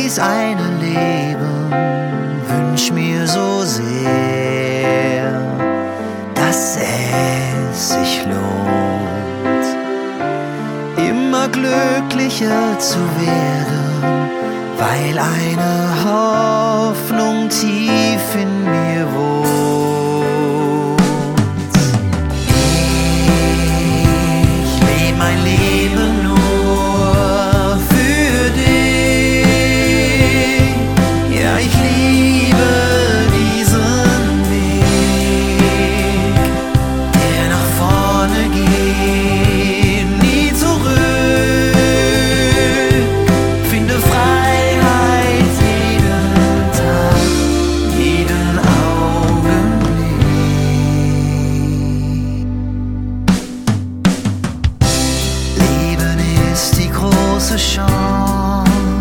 dies eine Leben, wünsch mir so sehr, dass es sich lohnt, immer glücklicher zu werden, weil eine